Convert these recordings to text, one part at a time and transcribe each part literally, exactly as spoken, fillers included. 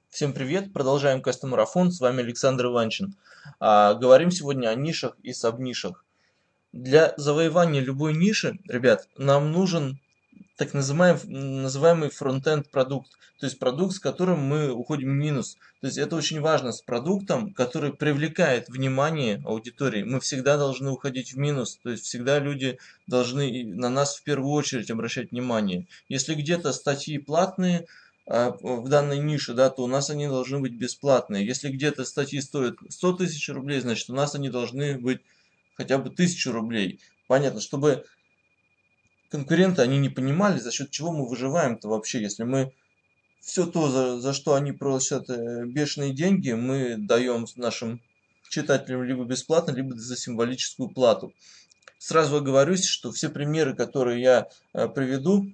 Всем привет! Продолжаем кастомарафон. С вами Александр Иванчин. А, говорим сегодня о нишах и сабнишах. Для завоевания любой ниши, ребят, нам нужен так называемый, называемый фронтенд продукт. То есть продукт, с которым мы уходим в минус. То есть это очень важно, с продуктом, который привлекает внимание аудитории. Мы всегда должны уходить в минус. То есть всегда люди должны на нас в первую очередь обращать внимание. Если где-то статьи платные, а, в данной нише, да, то у нас они должны быть бесплатные. Если где-то статьи стоят сто тысяч рублей, значит у нас они должны быть хотя бы тысячу рублей. Понятно, чтобы конкуренты, они не понимали, за счет чего мы выживаем-то вообще, если мы все то, за, за что они просят э, бешеные деньги, мы даем нашим читателям либо бесплатно, либо за символическую плату. Сразу оговорюсь, что все примеры, которые я э, приведу,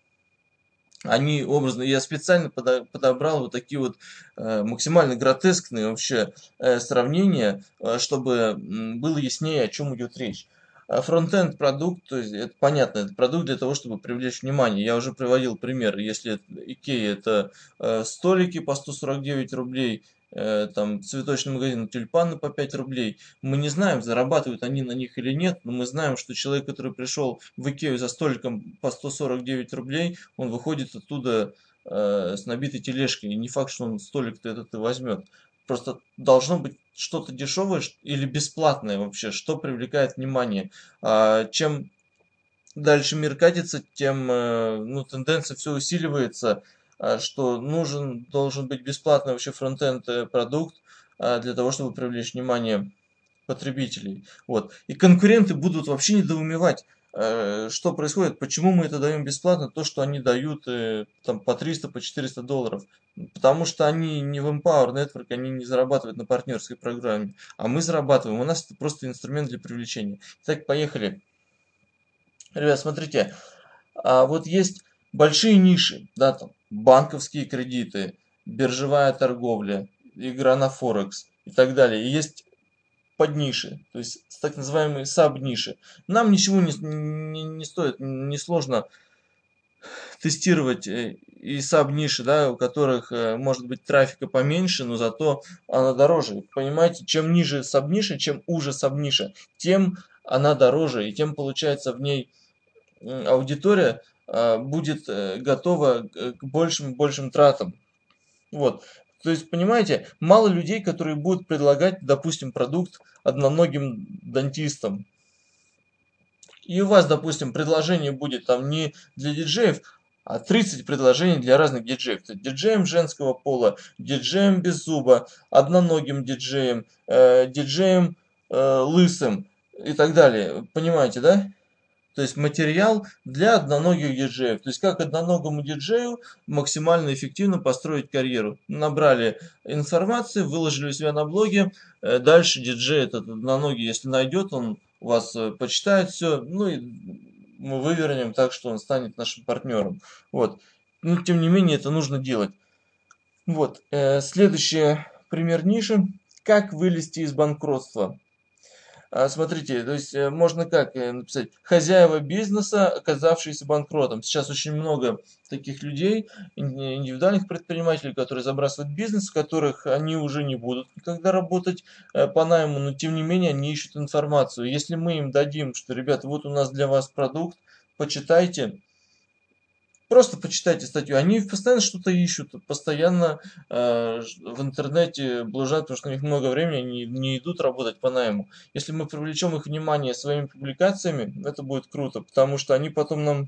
они образно, я специально подобрал вот такие вот э, максимально гротескные вообще э, сравнения, э, чтобы м, было яснее, о чем идет речь. А фронтенд продукт, то есть это понятно, это продукт для того, чтобы привлечь внимание. Я уже приводил пример, если Икея это э, столики по сто сорок девять рублей, э, там цветочный магазин тюльпаны по пять рублей. Мы не знаем, зарабатывают они на них или нет, но мы знаем, что человек, который пришел в Икею за столиком по сто сорок девять рублей, он выходит оттуда э, с набитой тележкой. И не факт, что он столик-то этот и возьмет. Просто должно быть что-то дешевое или бесплатное вообще, что привлекает внимание. А, чем дальше мир катится, тем э, ну, тенденция все усиливается, а, что нужен, должен быть бесплатный вообще фронтенд э, продукт а, для того, чтобы привлечь внимание потребителей. Вот. И конкуренты будут вообще недоумевать, э, что происходит, почему мы это даем бесплатно, то, что они дают э, там, по триста, по четыреста долларов. Потому что они не в Empower Network, они не зарабатывают на партнерской программе, а мы зарабатываем. У нас это просто инструмент для привлечения. Так, поехали. Ребят, смотрите, а вот есть большие ниши, да, там банковские кредиты, биржевая торговля, игра на Форекс и так далее. И есть подниши, то есть так называемые саб-ниши. Нам ничего не, не, не стоит, несложно тестировать э, и саб-ниши, да, у которых э, может быть трафика поменьше, но зато она дороже. Понимаете, чем ниже саб-ниша, чем уже саб-ниша, тем она дороже, и тем получается в ней м, аудитория а, будет э, готова к большим большим тратам. Вот. То есть, понимаете, мало людей, которые будут предлагать, допустим, продукт одноногим дантистам. И у вас, допустим, предложение будет там не для диджеев, а тридцать предложений для разных диджеев. Диджеем женского пола, диджеем без зуба, одноногим диджеем, э, диджеем э, лысым и так далее. Понимаете, да? То есть материал для одноногих диджеев. То есть как одноногому диджею максимально эффективно построить карьеру. Набрали информации, выложили у себя на блоге. Э, Дальше диджей этот одноногий, если найдет, он у вас э, почитает все. Ну и мы вывернем так, что он станет нашим партнером. Вот. Но тем не менее это нужно делать. Вот. э, Следующий пример ниши. Как вылезти из банкротства. А, Смотрите, то есть э, можно как э, написать: хозяева бизнеса, оказавшиеся банкротом. Сейчас очень много таких людей, ин- индивидуальных предпринимателей, которые забрасывают бизнес, в которых они уже не будут никогда работать э, по найму, но тем не менее они ищут информацию. Если мы им дадим, что, ребята, вот у нас для вас продукт, почитайте, просто почитайте статью. Они постоянно что-то ищут, постоянно э, в интернете блуждают, потому что у них много времени, они не идут работать по найму. Если мы привлечем их внимание своими публикациями, это будет круто, потому что они потом нам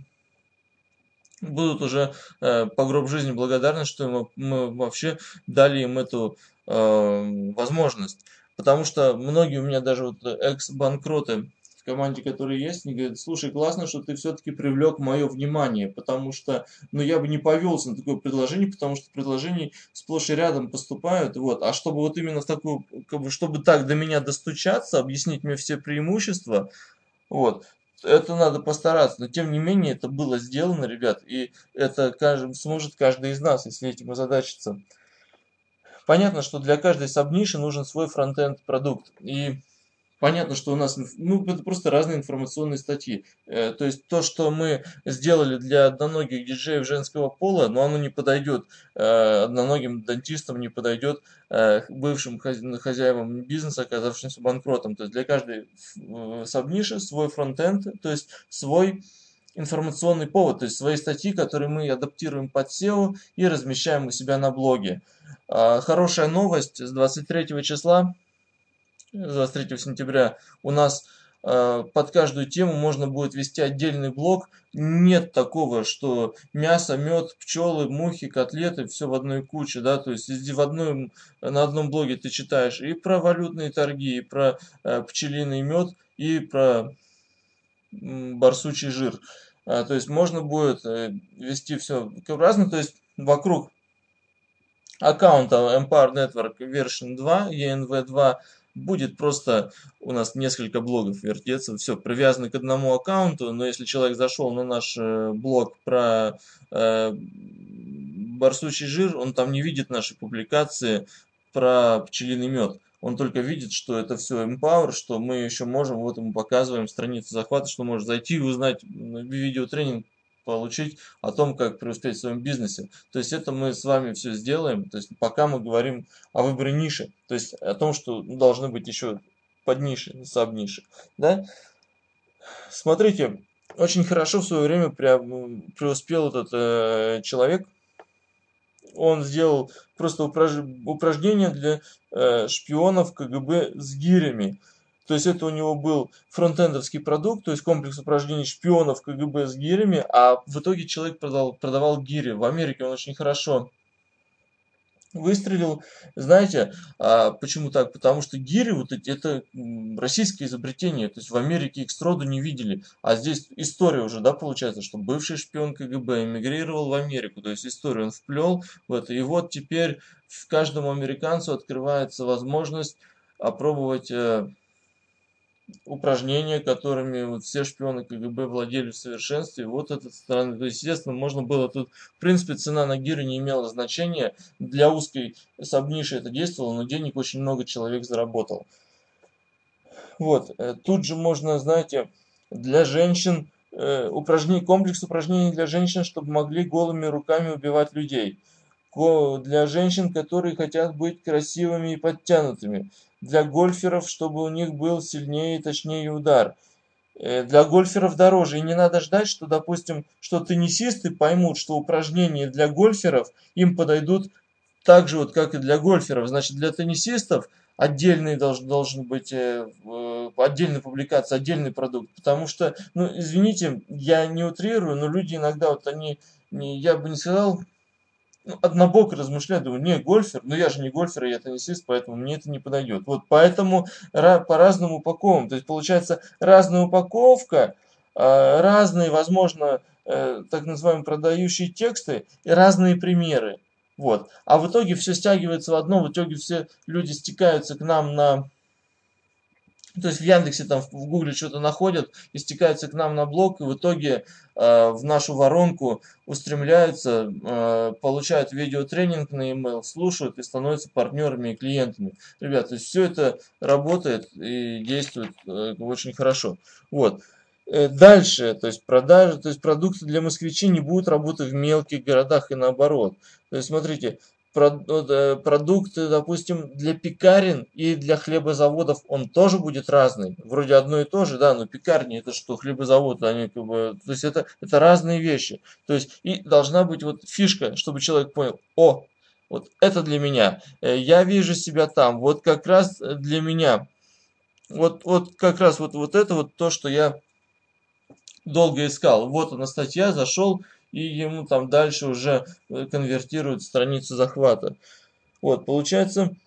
будут уже э, по гроб жизни благодарны, что мы, мы вообще дали им эту э, возможность. Потому что многие у меня даже вот экс-банкроты в команде, которые есть, они говорят: слушай, классно, что ты все-таки привлек мое внимание, потому что, ну, я бы не повелся на такое предложение, потому что предложений сплошь и рядом поступают, вот, а чтобы вот именно в такую, как бы, чтобы так до меня достучаться, объяснить мне все преимущества, вот. Это надо постараться, но тем не менее это было сделано, ребят, и это каждый, сможет каждый из нас, если этим озадачиться. Понятно, что для каждой сабниши нужен свой фронтенд продукт, и понятно, что у нас, ну, это просто разные информационные статьи. Э, то есть то, что мы сделали для одноногих диджеев женского пола, но оно не подойдет э, одноногим дантистам, не подойдет э, бывшим хозя- хозяевам бизнеса, оказавшимся банкротом. То есть для каждой э, сабниши свой фронтенд, то есть свой информационный повод, то есть свои статьи, которые мы адаптируем под сео и размещаем у себя на блоге. А, Хорошая новость: с двадцать третьего числа, с двадцать третьего сентября, у нас э, под каждую тему можно будет вести отдельный блог. Нет такого, что мясо, мед, пчелы, мухи, котлеты, все в одной куче, да, то есть везде в одной, на одном блоге ты читаешь и про валютные торги, и про э, пчелиный мед, и про м, барсучий жир. А, то есть можно будет э, вести все разно, то есть вокруг аккаунта Empire Network вершн два, и эн ви два, будет просто у нас несколько блогов вертеться, все привязано к одному аккаунту, но если человек зашел на наш э, блог про э, барсучий жир, он там не видит наши публикации про пчелиный мед. Он только видит, что это все Empower, что мы еще можем, вот ему показываем страницу захвата, что может зайти и узнать м, видеотренинг, получить о том, как преуспеть в своем бизнесе. То есть это мы с вами все сделаем. То есть пока мы говорим о выборе ниши, то есть о том, что должны быть еще подниши, сабниши. Да? Смотрите, очень хорошо в свое время прям преуспел этот э, человек. Он сделал просто упраж... упражнение для э, шпионов ка гэ бэ с гирями. То есть это у него был фронтендовский продукт, то есть комплекс упражнений шпионов ка гэ бэ с гирями, а в итоге человек продал, продавал гири. В Америке он очень хорошо выстрелил. Знаете, а, почему так? Потому что гири вот эти, это м, российское изобретение, то есть в Америке их сроду не видели. А здесь история уже, да, получается, что бывший шпион ка гэ бэ эмигрировал в Америку, то есть историю он вплел в это. И вот теперь в каждому американцу открывается возможность опробовать э, упражнения, которыми вот все шпионы ка гэ бэ владели в совершенстве. Вот этот странный. То есть, естественно, можно было тут, в принципе, цена на гирю не имела значения. Для узкой сабниши это действовало, но денег очень много человек заработал. Вот. э, Тут же можно, знаете, для женщин э, упражнений, комплекс упражнений для женщин, чтобы могли голыми руками убивать людей. Ко- Для женщин, которые хотят быть красивыми и подтянутыми. Для гольферов, чтобы у них был сильнее и точнее удар. Э, Для гольферов дороже. И не надо ждать, что, допустим, что теннисисты поймут, что упражнения для гольферов им подойдут так же, вот, как и для гольферов. Значит, для теннисистов отдельный должен, должен быть э, в- отдельная публикация, отдельный продукт. Потому что, ну, извините, я не утрирую, но люди иногда, вот они, не, я бы не сказал, ну, однобоко размышляют, думаю, не, гольфер, но я же не гольфер, я теннисист, поэтому мне это не подойдет. Вот поэтому ра- по-разному упаковываем. То есть получается разная упаковка, э, разные, возможно, э, так называемые продающие тексты и разные примеры. Вот. А в итоге все стягивается в одно, в итоге все люди стекаются к нам на, то есть в Яндексе, там, в Гугле что-то находят, и стекаются к нам на блог, и в итоге э, в нашу воронку устремляются, э, получают видеотренинг на e-mail, слушают и становятся партнерами и клиентами. Ребят, то есть все это работает и действует э, очень хорошо. Вот. Э, Дальше, то есть продажи, то есть продукты для москвичей не будут работать в мелких городах и наоборот. То есть смотрите, продукты, допустим, для пекарен и для хлебозаводов он тоже будет разный. Вроде одно и то же, да, но пекарни это что, хлебозавод, они как бы, то есть это, это разные вещи. То есть и должна быть вот фишка, чтобы человек понял, о, вот это для меня, э, я вижу себя там, вот как раз для меня. Вот, вот как раз вот, вот это вот то, что я долго искал. Вот она статья, зашел, и ему там дальше уже э, конвертируют страницу захвата. Вот, получается,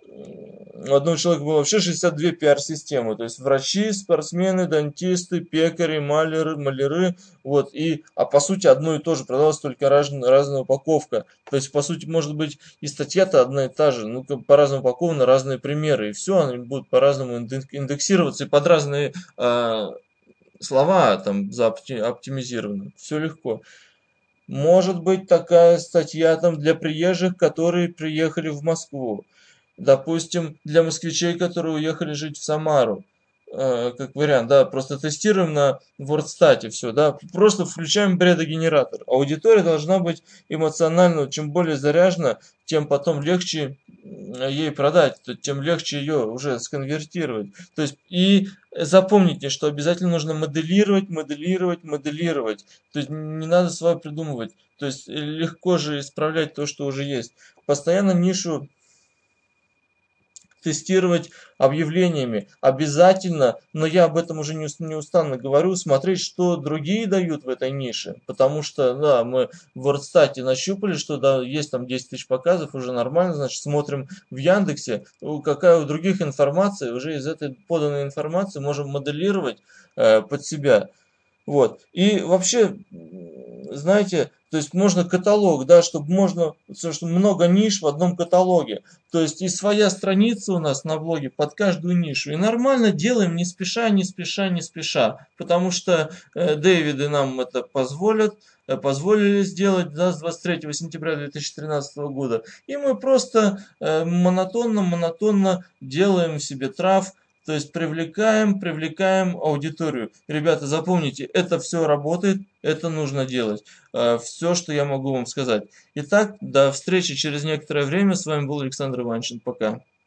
у одного человека было вообще шестьдесят две пиар-системы, то есть врачи, спортсмены, дантисты, пекари, маляры, маляры, вот, и, а по сути одно и то же, продалась только раз, разная упаковка, то есть по сути может быть и статья-то одна и та же, ну как по-разному упакованы разные примеры, и все, они будут по-разному индексироваться и под разные э, слова там заоптимизированы, все легко. Может быть такая статья там для приезжих, которые приехали в Москву. Допустим, для москвичей, которые уехали жить в Самару. э, как вариант, да, просто тестируем на WordStat все, да, просто включаем бредогенератор. Аудитория должна быть эмоционально, чем более заряжена, тем потом легче ей продать, тем легче ее уже сконвертировать. То есть и запомните, что обязательно нужно моделировать, моделировать, моделировать. То есть не надо свое придумывать. То есть легко же исправлять то, что уже есть. Постоянно нишу тестировать объявлениями. Обязательно, но я об этом уже неустанно говорю, смотреть, что другие дают в этой нише. Потому что, да, мы в WordStat нащупали, что да, есть там десять тысяч показов, уже нормально, значит, смотрим в Яндексе, какая у других информация, уже из этой поданной информации можем моделировать э, под себя. Вот. И вообще, знаете, то есть можно каталог, да, чтобы можно, что много ниш в одном каталоге. То есть и своя страница у нас на блоге под каждую нишу. И нормально делаем не спеша, не спеша, не спеша. Потому что э, Дэвиды нам это позволят, э, позволили сделать, да, с двадцать третьего сентября две тысячи тринадцатого года. И мы просто э, монотонно, монотонно делаем себе трав, то есть привлекаем, привлекаем аудиторию. Ребята, запомните, это все работает, это нужно делать. Все, что я могу вам сказать. Итак, до встречи через некоторое время. С вами был Александр Иванчин. Пока.